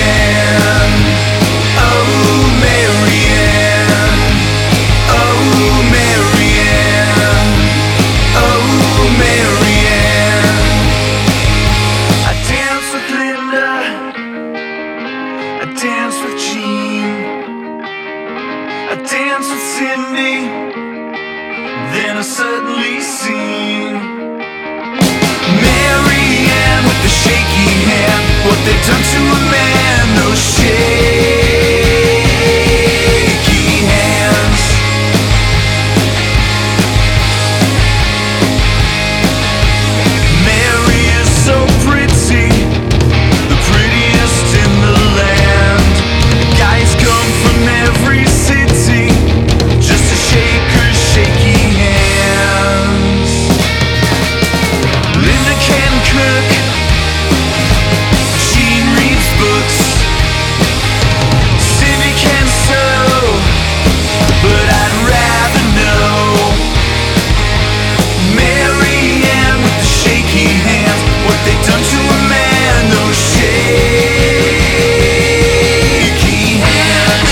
Dance with Cindy, then I suddenly seen Mary Ann with the shaky hand. What they done to a man, those shaky hands. Mary is so pretty, the prettiest in the land. Guys come from every city just to shake her shaky hands. Linda can cook, Jean reads books, Cindy can sew, but I'd rather know Mary Ann with the shaky hands. What they done to a man, those shaky hands.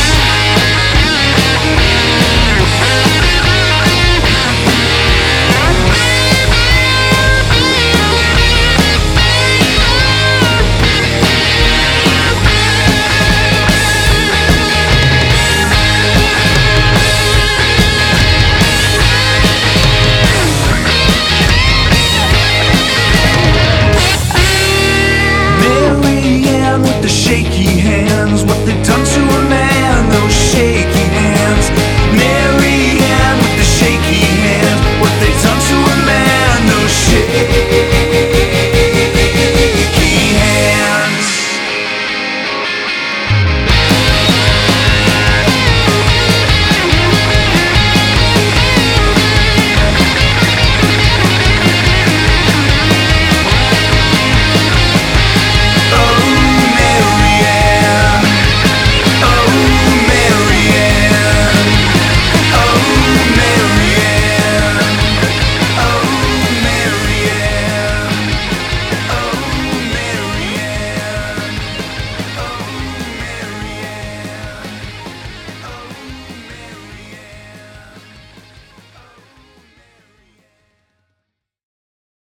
Mary Ann with the shaky